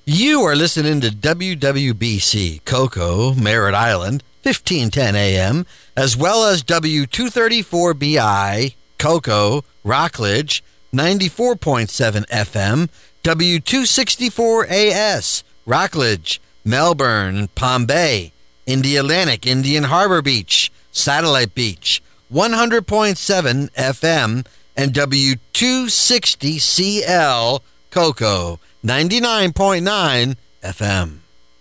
You are listening to WWBC Cocoa, Merritt Island, 1510 AM, as well as W234BI Cocoa, Rockledge, 94.7 FM, W264AS, Rockledge, Melbourne, Palm Bay, Indialantic, Indian Harbor Beach, Satellite Beach, 100.7 FM, and W260CL Cocoa, 99.9 FM.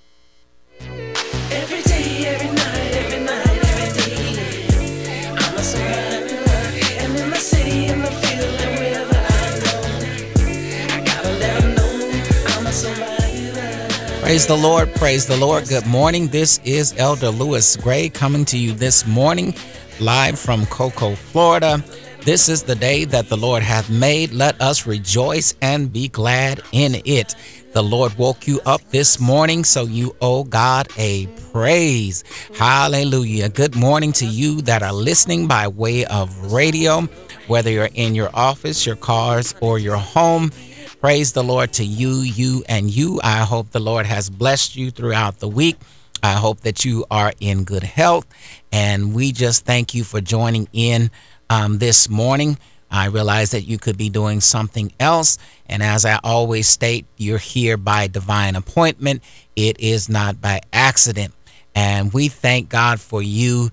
Every day, every night, every day, I'm a survivor, and in the city, in the field, and wherever I go, I gotta let them know I'm a survivor. Praise the Lord, praise the Lord. Good morning. This is Elder Lewis Gray coming to you this morning, live from Cocoa, Florida. This is the day that the Lord hath made. Let us rejoice and be glad in it. The Lord woke you up this morning, so you owe God a praise. Hallelujah. Good morning to you that are listening by way of radio, whether you're in your office, your cars, or your home. Praise the Lord to you, and you. I hope the Lord has blessed you throughout the week. I hope that you are in good health, and we just thank you for joining in this morning. I realize that you could be doing something else, and as I always state, you're here by divine appointment. It is not by accident, and we thank God for you.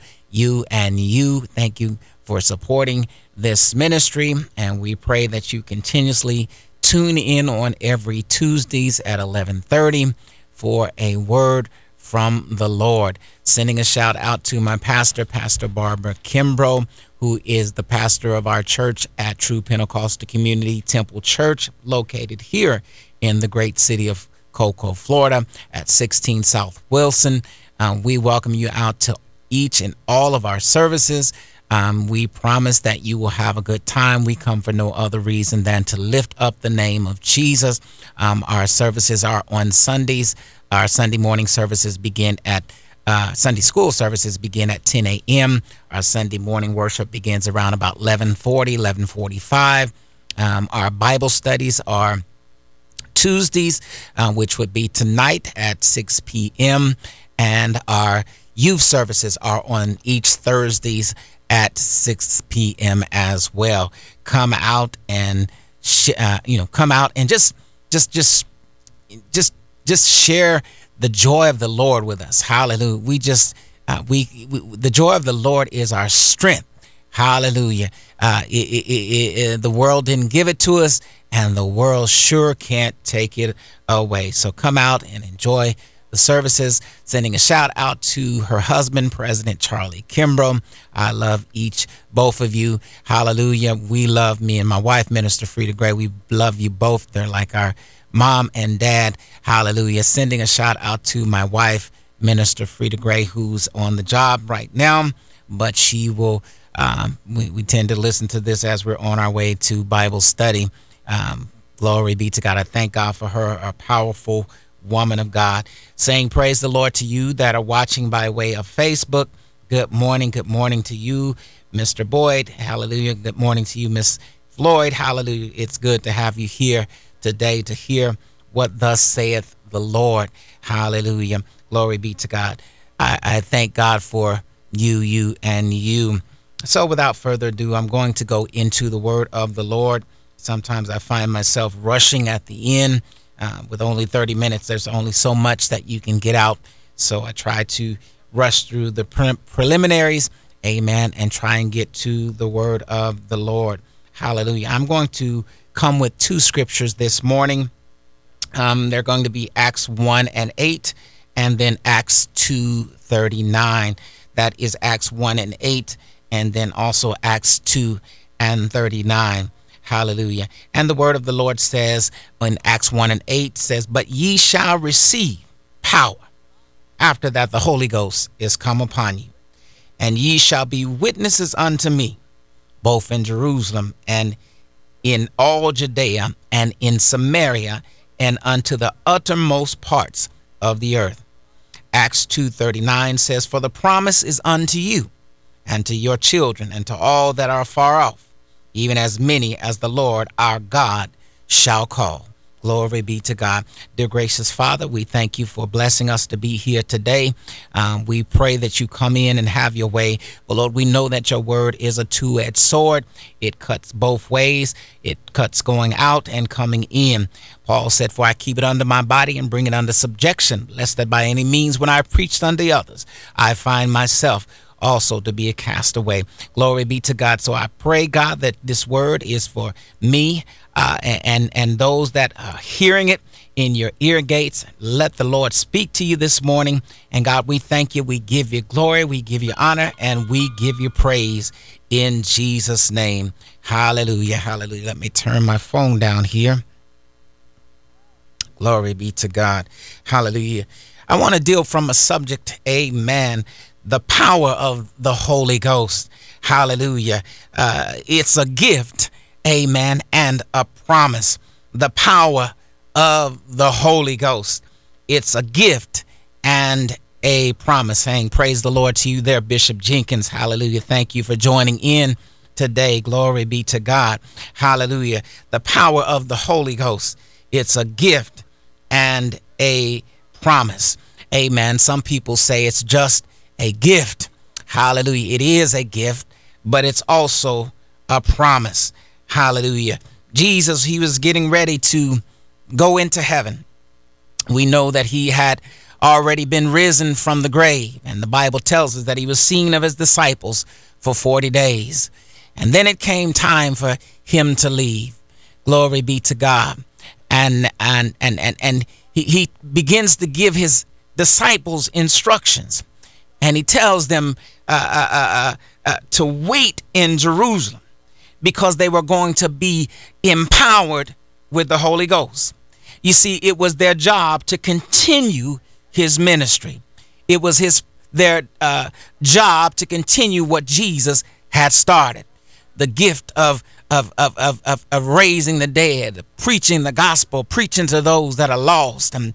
Thank you for supporting this ministry, and we pray that you continuously tune in on every Tuesdays at 11:30 for a word from the Lord. Sending a shout out to my pastor, Pastor Barbara Kimbrough, who is the pastor of our church at True Pentecostal Community Temple Church, located here in the great city of Cocoa, Florida, at 16 South Wilson. We welcome you out to each and all of our services. We promise that you will have a good time. We come for no other reason than to lift up the name of Jesus. Our services are on Sundays. Our Sunday morning services begin at Sunday school services begin at 10 a.m. Our Sunday morning worship begins around about 11:45. Our Bible studies are Tuesdays, which would be tonight at 6 p.m. And our youth services are on each Thursdays at 6 p.m. as well. Come out and just share the joy of the Lord with us. Hallelujah. We the joy of the Lord is our strength. Hallelujah. The world didn't give it to us, and the world sure can't take it away. So come out and enjoy the services. Sending a shout out to her husband, President Charlie Kimbrough. I love both of you. Hallelujah. We love me and my wife, Minister Frida Gray. We love you both. They're like our mom and dad. Hallelujah. Sending a shout out to my wife, Minister Frida Gray, who's on the job right now, but she will, we tend to listen to this as we're on our way to Bible study. Glory be to God. I thank God for her, a powerful woman of God. Saying praise the Lord to you that are watching by way of Facebook. Good morning to you, Mr. Boyd. Hallelujah. Good morning to you, Miss Floyd. Hallelujah. It's good to have you here today to hear what thus saith the Lord. Hallelujah. Glory be to God. I thank God for you. So without further ado, I'm going to go into the word of the Lord. Sometimes I find myself rushing at the end. With only 30 minutes, there's only so much that you can get out. So I try to rush through the preliminaries, amen, and try and get to the word of the Lord. Hallelujah. I'm going to come with two scriptures this morning. They're going to be Acts 1:8 and then Acts 2:39. That is Acts 1:8 and then also Acts 2:39. Hallelujah. And the word of the Lord says in Acts 1:8 says, "But ye shall receive power after that the Holy Ghost is come upon you, and ye shall be witnesses unto me, both in Jerusalem and in all Judea and in Samaria and unto the uttermost parts of the earth." Acts 2:39 says, "For the promise is unto you and to your children and to all that are far off, even as many as the Lord our God shall call." Glory be to God. Dear gracious Father, we thank you for blessing us to be here today. We pray that you come in and have your way. But Lord, we know that your word is a two-edged sword. It cuts both ways. It cuts going out and coming in. Paul said, for I keep it under my body and bring it under subjection, lest that by any means when I preached unto others, I find myself also to be a castaway. Glory be to God. So I pray, God, that this word is for me and those that are hearing it in your ear gates. Let the Lord speak to you this morning. And God, we thank you. We give you glory. We give you honor, and we give you praise in Jesus' name. Hallelujah. Hallelujah. Let me turn my phone down here. Glory be to God. Hallelujah. I want to deal from a subject, amen, the power of the Holy Ghost. Hallelujah. It's a gift, amen, and a promise. The power of the Holy Ghost. It's a gift and a promise. Saying praise the Lord to you there, Bishop Jenkins. Hallelujah. Thank you for joining in today. Glory be to God. Hallelujah. The power of the Holy Ghost. It's a gift and a promise. Amen. Some people say it's just a gift. Hallelujah. It is a gift, but it's also a promise. Hallelujah. Jesus, he was getting ready to go into heaven. We know that he had already been risen from the grave, and the Bible tells us that he was seen of his disciples for 40 days. And then it came time for him to leave. Glory be to God. And he begins to give his disciples instructions, and he tells them to wait in Jerusalem because they were going to be empowered with the Holy Ghost. You see, it was their job to continue his ministry. It was their job to continue what Jesus had started. The gift of raising the dead, preaching the gospel, preaching to those that are lost, and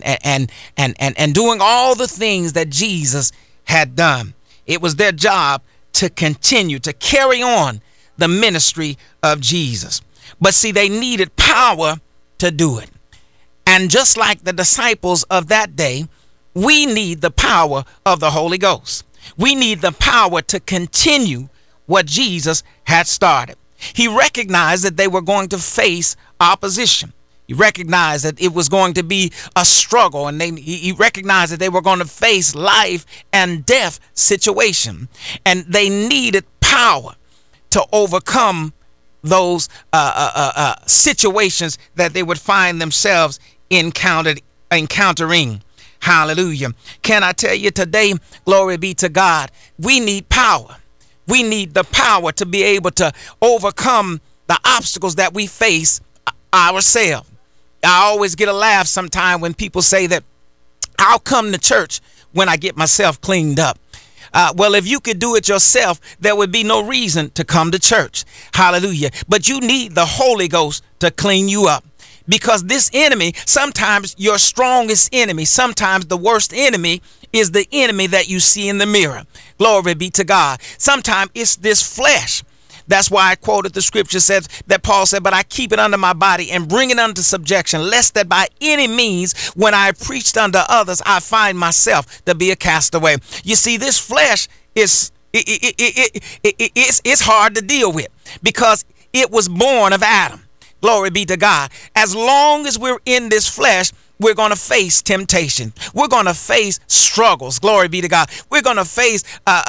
doing all the things that Jesus had done. It was their job to continue to carry on the ministry of Jesus. But see, they needed power to do it. And just like the disciples of that day, we need the power of the Holy Ghost. We need the power to continue what Jesus had started. He recognized that they were going to face opposition. He recognized that it was going to be a struggle, and he recognized that they were going to face life and death situation, and they needed power to overcome those situations that they would find themselves encountering. Hallelujah. Can I tell you today, glory be to God, we need power. We need the power to be able to overcome the obstacles that we face ourselves. I always get a laugh sometime when people say that I'll come to church when I get myself cleaned up. Well, if you could do it yourself, there would be no reason to come to church. Hallelujah. But you need the Holy Ghost to clean you up. Because this enemy, sometimes your strongest enemy, sometimes the worst enemy is the enemy that you see in the mirror. Glory be to God. Sometimes it's this flesh. That's why I quoted the scripture says that Paul said, but I keep it under my body and bring it under subjection, lest that by any means, when I preached unto others, I find myself to be a castaway. You see, this flesh is it's hard to deal with because it was born of Adam. Glory be to God. As long as we're in this flesh, we're going to face temptation. We're going to face struggles. Glory be to God. We're going to face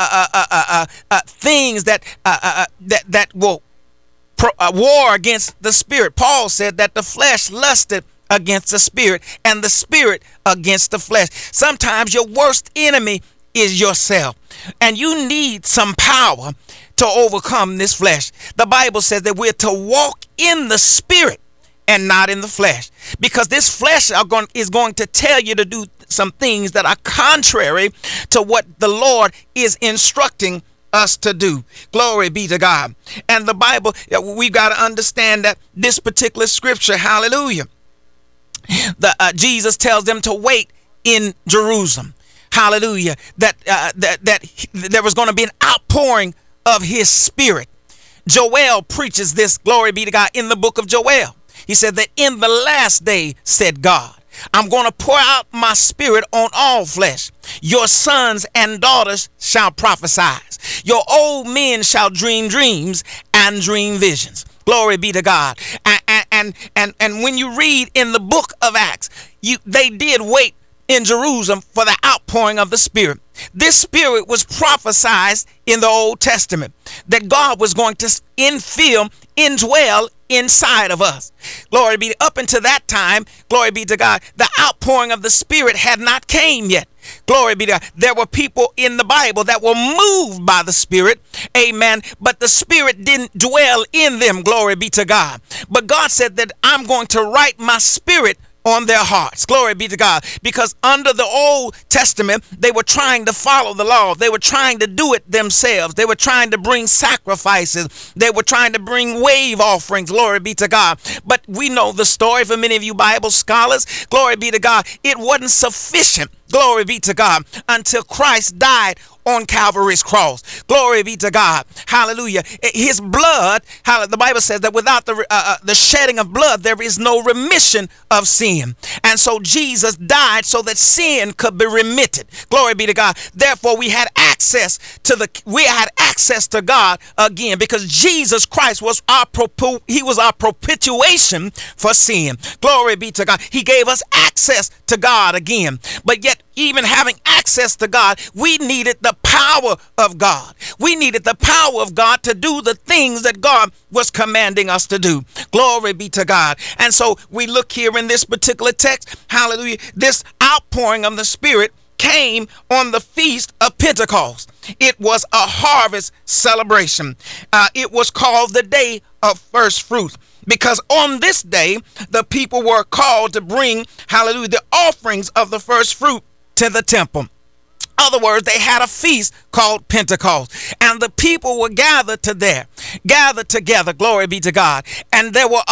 things that will war against the spirit. Paul said that the flesh lusted against the spirit and the spirit against the flesh. Sometimes your worst enemy is yourself, and you need some power to overcome this flesh. The Bible says that we're to walk in the spirit and not in the flesh, because this flesh is going to tell you to do some things that are contrary to what the Lord is instructing us to do. Glory be to God. And the Bible, we've got to understand that this particular scripture, hallelujah, Jesus tells them to wait in Jerusalem. Hallelujah. That there was going to be an outpouring of his spirit. Joel preaches this, glory be to God, in the book of Joel. He said that in the last day, said God, I'm going to pour out my spirit on all flesh. Your sons and daughters shall prophesy. Your old men shall dream dreams and dream visions. Glory be to God. And when you read in the book of Acts, they did wait in Jerusalem for the outpouring of the Spirit. This Spirit was prophesied in the Old Testament that God was going to indwell inside of us. Glory be up until that time. Glory be to God. The outpouring of the Spirit had not came yet. Glory be to God. There were people in the Bible that were moved by the Spirit. Amen. But the Spirit didn't dwell in them. Glory be to God. But God said that I'm going to write my Spirit on their hearts. Glory be to God. Because under the Old Testament, they were trying to follow the law. They were trying to do it themselves. They were trying to bring sacrifices. They were trying to bring wave offerings. Glory be to God. But we know the story for many of you Bible scholars. Glory be to God. It wasn't sufficient. Glory be to God. Until Christ died on Calvary's cross. Glory be to God. Hallelujah. His blood, the Bible says that without the shedding of blood, there is no remission of sin. And so Jesus died so that sin could be remitted. Glory be to God. Therefore, we had access to God again, because Jesus Christ was our propitiation for sin. Glory be to God. He gave us access to God again. But yet, even having access to God, we needed the power of God. We needed the power of God to do the things that God was commanding us to do. Glory be to God. And so we look here in this particular text, hallelujah, this outpouring of the Spirit came on the feast of Pentecost. It was a harvest celebration. It was called the day of first fruits, because on this day, the people were called to bring, hallelujah, the offerings of the first fruit to the temple. Other words, they had a feast called Pentecost, and the people were gathered together, glory be to God. And there were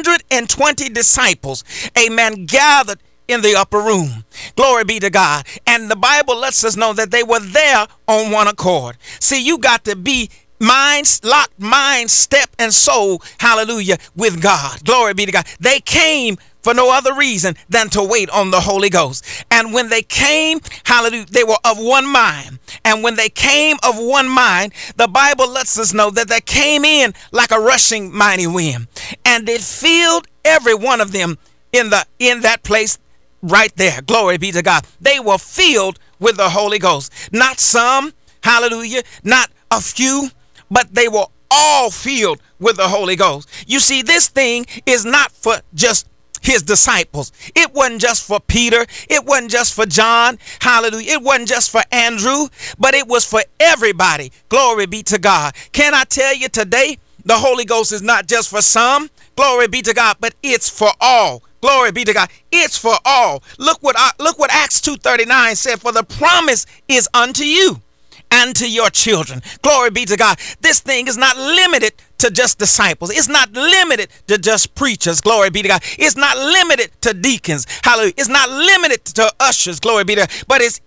120 disciples, amen, gathered in the upper room. Glory be to God. And the Bible lets us know that they were there on one accord. See, you got to be locked mind, step, and soul, hallelujah, with God. Glory be to God. They came for no other reason than to wait on the Holy Ghost. And when they came, hallelujah, they were of one mind. And when they came of one mind, the Bible lets us know that they came in like a rushing mighty wind, and it filled every one of them in that place right there. Glory be to God. They were filled with the Holy Ghost. Not some, hallelujah, not a few, but they were all filled with the Holy Ghost. You see, this thing is not for just his disciples. It wasn't just for Peter. It wasn't just for John. Hallelujah. It wasn't just for Andrew, but it was for everybody. Glory be to God. Can I tell you today, the Holy Ghost is not just for some. Glory be to God, but it's for all. Glory be to God. It's for all. Look what Acts 2:39 said. For the promise is unto you and to your children. Glory be to God. This thing is not limited to just disciples. It's not limited to just preachers. Glory be to God. It's not limited to deacons. Hallelujah. It's not limited to ushers. Glory be to God. But it's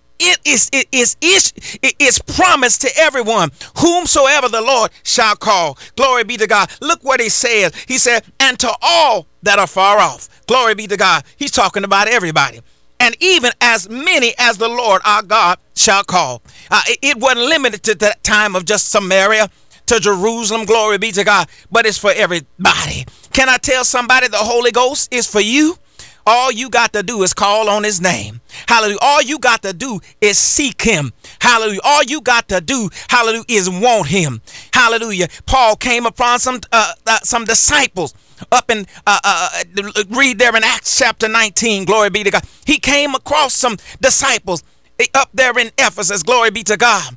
promised to everyone, whomsoever the Lord shall call. Glory be to God. Look what he says. He said, and to all that are far off. Glory be to God. He's talking about everybody. And even as many as the Lord our God shall call. It wasn't limited to that time of just Samaria to Jerusalem. Glory be to God. But it's for everybody. Can I tell somebody the Holy Ghost is for you? All you got to do is call on his name. Hallelujah. All you got to do is seek him. Hallelujah. All you got to do, hallelujah, is want him. Hallelujah. Paul came upon some disciples up in, read there in Acts chapter 19. Glory be to God. He came across some disciples up there in Ephesus. Glory be to God.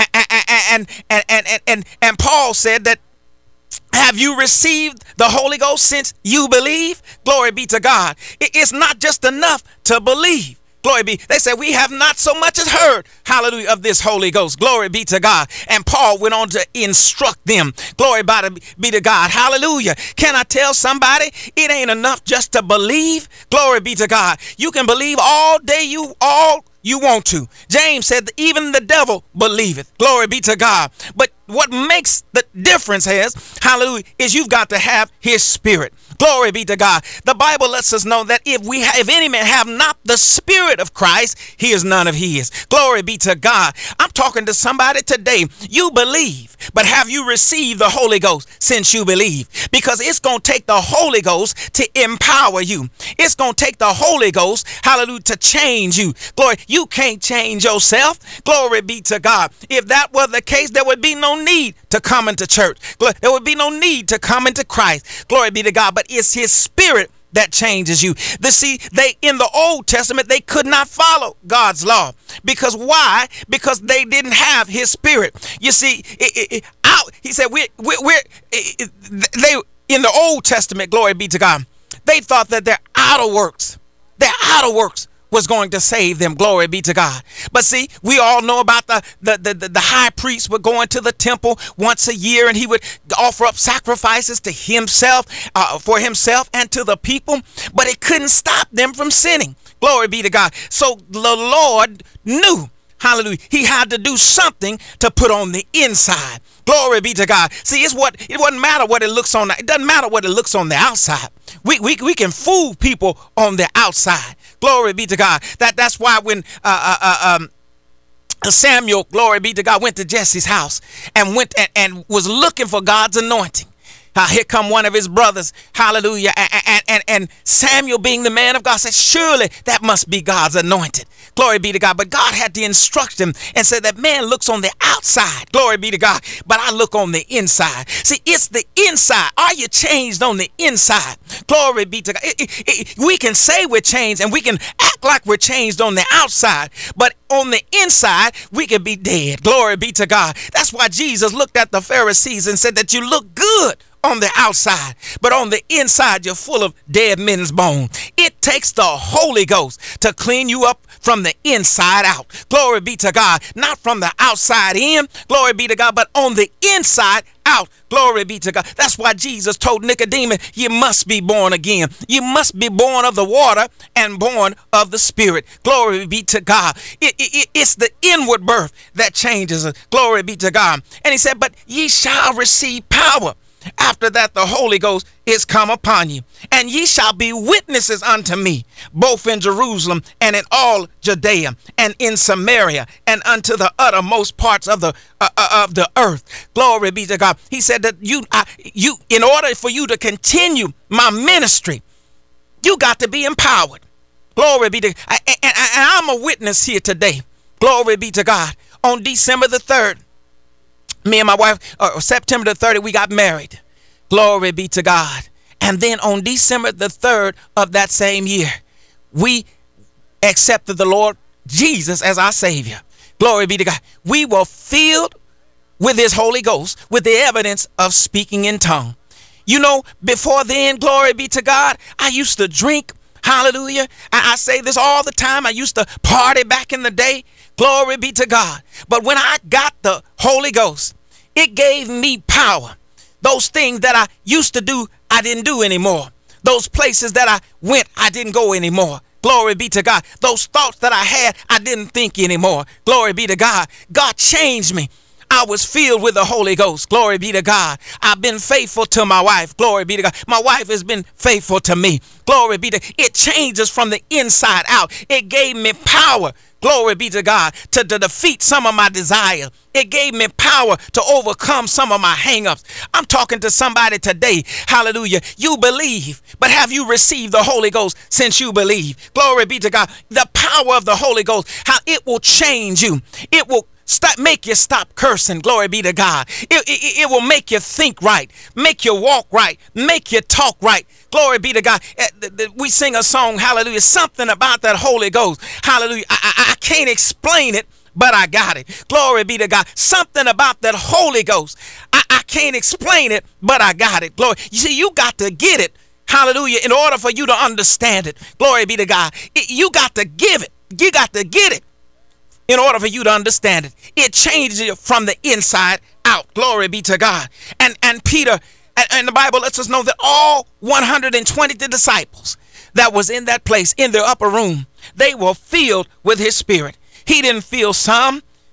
And Paul said that, have you received the Holy Ghost since you believe? Glory be to God. It's not just enough to believe. Glory be. They said, we have not so much as heard, hallelujah, of this Holy Ghost. Glory be to God. And Paul went on to instruct them. Glory be to God. Hallelujah. Can I tell somebody, it ain't enough just to believe? Glory be to God. You can believe all day you want to. James said, even the devil believeth. Glory be to God. But what makes the difference hallelujah, is you've got to have his spirit. Glory be to God. The Bible lets us know that if any man have not the spirit of Christ, he is none of his. Glory be to God. I'm talking to somebody today. You believe, but have you received the Holy Ghost since you believe? Because it's going to take the Holy Ghost to empower you. It's going to take the Holy Ghost, hallelujah, to change you. Glory, you can't change yourself. Glory be to God. If that were the case, there would be no need to come into church. Glory, there would be no need to come into Christ. Glory be to God. But it's his spirit that changes you. See, they in the Old Testament, they could not follow God's law. Because why? Because they didn't have his spirit. You see, he said, they in the Old Testament, glory be to God, they thought that their outer works was going to save them. Glory be to God. But see, we all know about the high priest would go into the temple once a year, and he would offer up sacrifices to himself, for himself and to the people, but it couldn't stop them from sinning. Glory be to God. So the Lord knew, hallelujah, he had to do something to put on the inside. Glory be to God. See, it doesn't matter what it looks on. It doesn't matter what it looks on the outside. We can fool people on the outside. Glory be to God. That's why when Samuel, glory be to God, went to Jesse's house and went and was looking for God's anointing. Here come one of his brothers, hallelujah, and Samuel, being the man of God, said, surely that must be God's anointed. Glory be to God. But God had to instruct him and said that man looks on the outside. Glory be to God. But I look on the inside. See, it's the inside. Are you changed on the inside? Glory be to God. We can say we're changed and we can act like we're changed on the outside, but on the inside, we can be dead. Glory be to God. That's why Jesus looked at the Pharisees and said that you look good on the outside, but on the inside, you're full of dead men's bones. It takes the Holy Ghost to clean you up from the inside out. Glory be to God. Not from the outside in, glory be to God, but on the inside out. Glory be to God. That's why Jesus told Nicodemus, you must be born again. You must be born of the water and born of the Spirit. Glory be to God. It's the inward birth that changes us. Glory be to God. And he said, but ye shall receive power. After that, the Holy Ghost is come upon you, and ye shall be witnesses unto me, both in Jerusalem and in all Judea and in Samaria and unto the uttermost parts of the earth. Glory be to God. He said that you, in order for you to continue my ministry, you got to be empowered. Glory be to God. And I'm a witness here today. Glory be to God. On December the 3rd, me and my wife, September the 30th, we got married. Glory be to God. And then on December the 3rd of that same year, we accepted the Lord Jesus as our Savior. Glory be to God. We were filled with his Holy Ghost, with the evidence of speaking in tongue. You know, before then, glory be to God, I used to drink. Hallelujah. I say this all the time. I used to party back in the day. Glory be to God. But when I got the Holy Ghost, it gave me power. Those things that I used to do, I didn't do anymore. Those places that I went, I didn't go anymore. Glory be to God. Those thoughts that I had, I didn't think anymore. Glory be to God. God changed me. I was filled with the Holy Ghost. Glory be to God. I've been faithful to my wife. Glory be to God. My wife has been faithful to me. Glory be to God. It changes from the inside out. It gave me power. Glory be to God, to defeat some of my desires. It gave me power to overcome some of my hang-ups. I'm talking to somebody today. Hallelujah. You believe, but have you received the Holy Ghost since you believe? Glory be to God. The power of the Holy Ghost, how it will change you. It will make you stop cursing. Glory be to God. It will make you think right, make you walk right, make you talk right. Glory be to God. We sing a song, hallelujah, something about that Holy Ghost. Hallelujah. I can't explain it, but I got it. Glory be to God. Something about that Holy Ghost. I can't explain it, but I got it. Glory. You see, you got to get it. Hallelujah. In order for you to understand it. Glory be to God. You got to give it. You got to get it in order for you to understand it. It changes you from the inside out. Glory be to God. And Peter, and the Bible lets us know that all 120 disciples that was in that place, in their upper room, they were filled with his Spirit. He didn't fill some.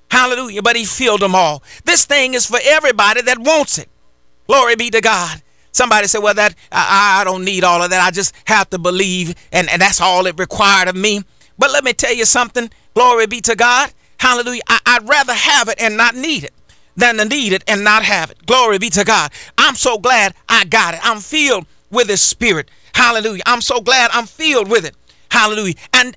Hallelujah. But he filled them all. This thing is for everybody that wants it. Glory be to God. Somebody said, well, that I don't need all of that. I just have to believe, and that's all it required of me. But let me tell you something. Glory be to God. Hallelujah. I'd rather have it and not need it than to need it and not have it. Glory be to God. I'm so glad I got it. I'm filled with his spirit. Hallelujah. I'm so glad I'm filled with it. Hallelujah. And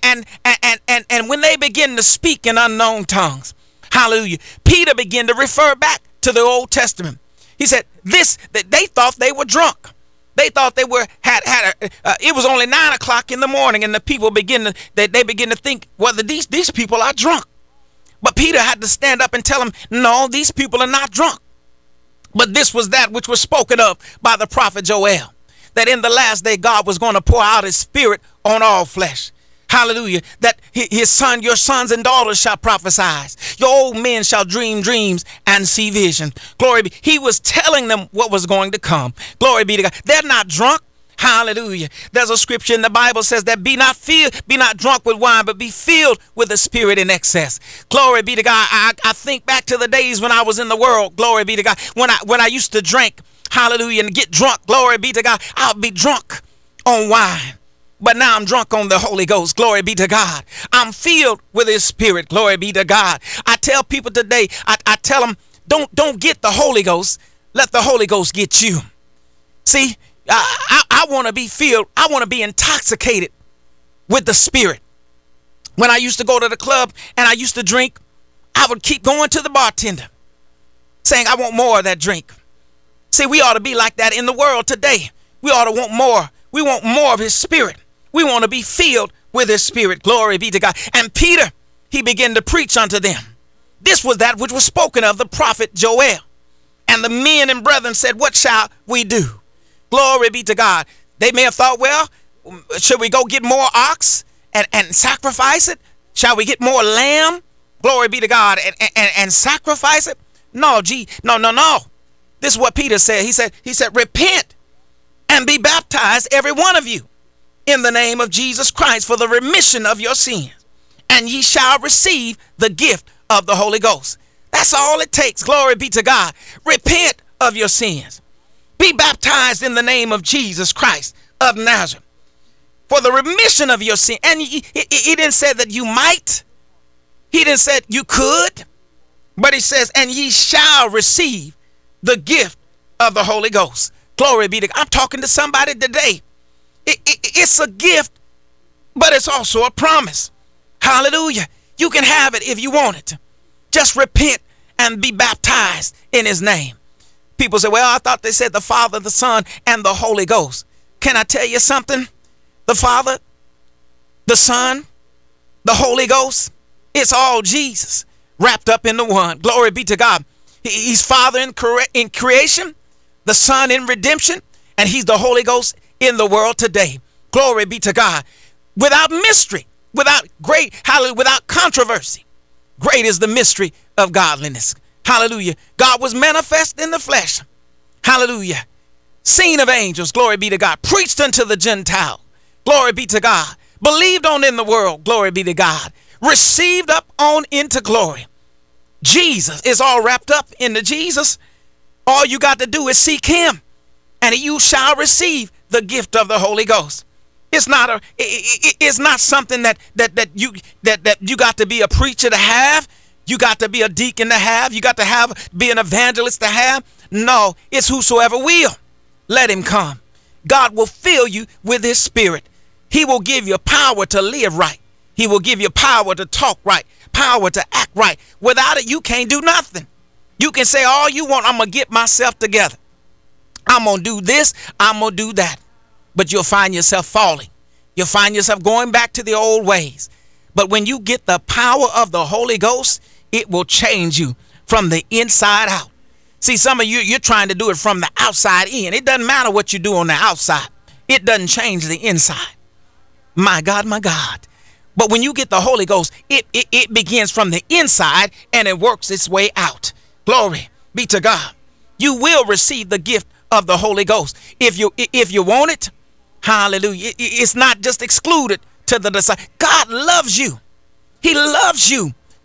when they begin to speak in unknown tongues, hallelujah, Peter began to refer back to the Old Testament. He said that they thought they were drunk. They thought they were it was only 9 o'clock in the morning, and the people begin to think whether these people are drunk. But Peter had to stand up and tell them, no, these people are not drunk. But this was that which was spoken of by the prophet Joel, that in the last day God was going to pour out his spirit on all flesh. Hallelujah. That his son, your sons and daughters shall prophesy. Your old men shall dream dreams and see vision. Glory be. He was telling them what was going to come. Glory be to God. They're not drunk. Hallelujah. There's a scripture in the Bible says that be not drunk with wine, but be filled with the Spirit in excess. Glory be to God. I think back to the days when I was in the world. Glory be to God. When I used to drink, hallelujah, and get drunk. Glory be to God. I'll be drunk on wine. But now I'm drunk on the Holy Ghost. Glory be to God. I'm filled with his spirit. Glory be to God. I tell people today, I tell them, don't get the Holy Ghost. Let the Holy Ghost get you. See, I want to be filled. I want to be intoxicated with the spirit. When I used to go to the club and I used to drink, I would keep going to the bartender saying, I want more of that drink. See, we ought to be like that in the world today. We ought to want more. We want more of his spirit. We want to be filled with his spirit. Glory be to God. And Peter, he began to preach unto them. This was that which was spoken of the prophet Joel. And the men and brethren said, what shall we do? Glory be to God. They may have thought, well, should we go get more ox and sacrifice it? Shall we get more lamb? Glory be to God, and sacrifice it? No. This is what Peter said. He said, repent and be baptized, every one of you, in the name of Jesus Christ for the remission of your sins, and ye shall receive the gift of the Holy Ghost. That's all it takes. Glory be to God. Repent of your sins. Be baptized in the name of Jesus Christ of Nazareth for the remission of your sin. And he didn't say that you might. He didn't say you could. But he says, and ye shall receive the gift of the Holy Ghost. Glory be to God. I'm talking to somebody today. It's a gift, but it's also a promise. Hallelujah. You can have it if you want it. Just repent and be baptized in his name. People say, well, I thought they said the Father, the Son, and the Holy Ghost. Can I tell you something? The Father, the Son, the Holy Ghost, it's all Jesus wrapped up into one. Glory be to God. He's Father in creation, the Son in redemption, and he's the Holy Ghost in the world today. Glory be to God. Without mystery, without controversy. Great is the mystery of godliness. Hallelujah. God was manifest in the flesh. Hallelujah. Seen of angels. Glory be to God. Preached unto the Gentile. Glory be to God. Believed on in the world. Glory be to God. Received up on into glory. Jesus is all wrapped up into Jesus. All you got to do is seek him, and you shall receive the gift of the Holy Ghost. It's not it's not something that you got to be a preacher to have. You got to be a deacon to have. You got to be an evangelist to have. No, it's whosoever will. Let him come. God will fill you with his spirit. He will give you power to live right. He will give you power to talk right, power to act right. Without it, you can't do nothing. You can say all you want. I'm going to get myself together. I'm going to do this. I'm going to do that. But you'll find yourself falling. You'll find yourself going back to the old ways. But when you get the power of the Holy Ghost, it will change you from the inside out. See, some of you, you're trying to do it from the outside in. It doesn't matter what you do on the outside. It doesn't change the inside. My God, my God. But when you get the Holy Ghost, it begins from the inside and it works its way out. Glory be to God. You will receive the gift of the Holy Ghost. If you want it, hallelujah. It's not just excluded to the disciples. God loves you. He loves you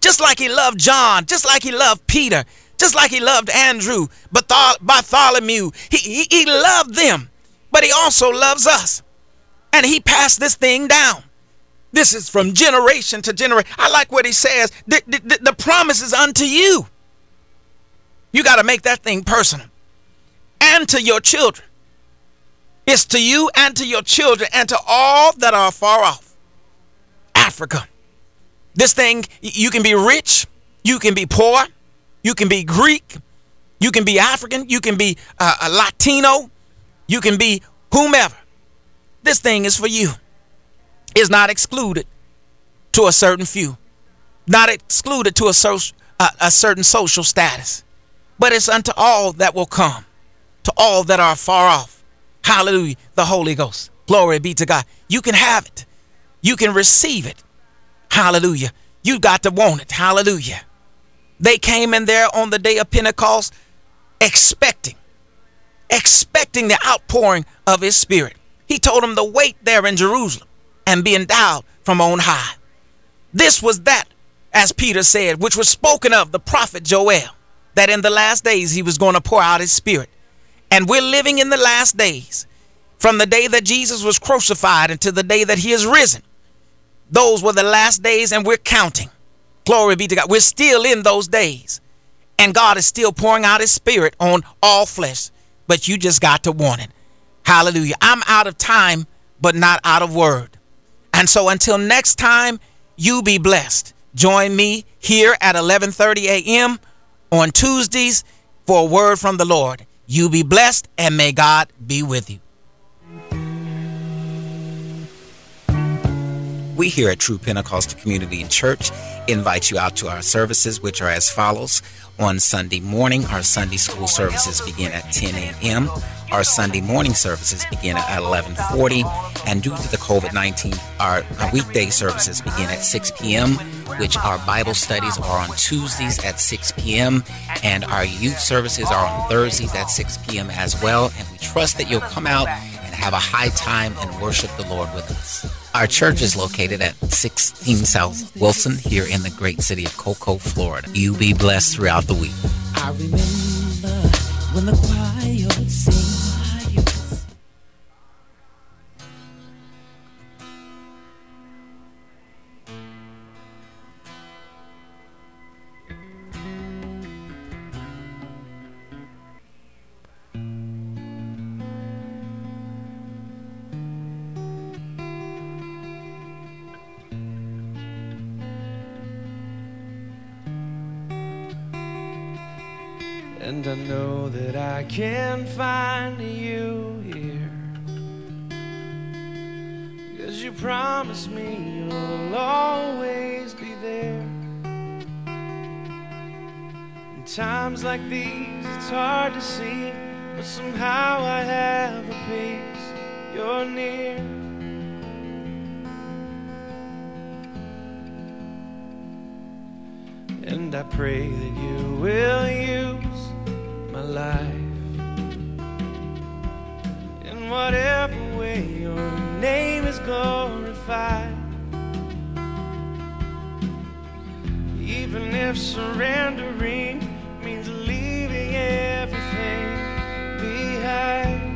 just like he loved John, just like he loved Peter, just like he loved Andrew, Bartholomew. He loved them, but he also loves us. And he passed this thing down. This is from generation to generation. I like what he says. The promise is unto you. You got to make that thing personal. And to your children. It's to you and to your children and to all that are far off. Africa. This thing, you can be rich. You can be poor. You can be Greek. You can be African. You can be a Latino. You can be whomever. This thing is for you. It's not excluded to a certain few. Not excluded to a certain social status. But it's unto all that will come. To all that are far off. Hallelujah. The Holy Ghost. Glory be to God. You can have it. You can receive it. Hallelujah. You got to want it. Hallelujah. They came in there on the day of Pentecost expecting the outpouring of his spirit. He told them to wait there in Jerusalem and be endowed from on high. This was that, as Peter said, which was spoken of the prophet Joel, that in the last days he was going to pour out his spirit. And we're living in the last days, from the day that Jesus was crucified until the day that he is risen. Those were the last days, and we're counting. Glory be to God. We're still in those days, and God is still pouring out his spirit on all flesh, but you just got to want it. Hallelujah. I'm out of time, but not out of word. And so until next time, you be blessed. Join me here at 11:30 a.m. on Tuesdays for a word from the Lord. You be blessed, and may God be with you. We here at True Pentecostal Community and Church invite you out to our services, which are as follows. On Sunday morning, our Sunday school services begin at 10 a.m. Our Sunday morning services begin at 11:40. And due to the COVID-19, our weekday services begin at 6 p.m., which our Bible studies are on Tuesdays at 6 p.m. And our youth services are on Thursdays at 6 p.m. as well. And we trust that you'll come out and have a high time and worship the Lord with us. Our church is located at 16 South Wilson here in the great city of Cocoa, Florida. You be blessed throughout the week. I remember when the choir would sing. And I know that I can find you here, 'cause you promised me you'll always be there. In times like these it's hard to see, but somehow I have a peace. You're near. And I pray that you will use my life in whatever way your name is glorified. Even if surrendering means leaving everything behind.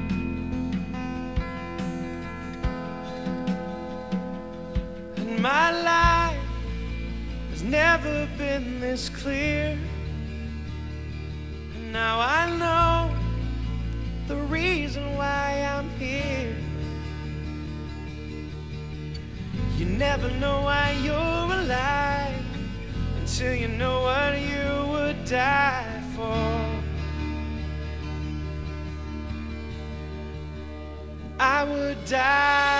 And my life has never been this clear. Now I know the reason why I'm here. You never know why you're alive until you know what you would die for. I would die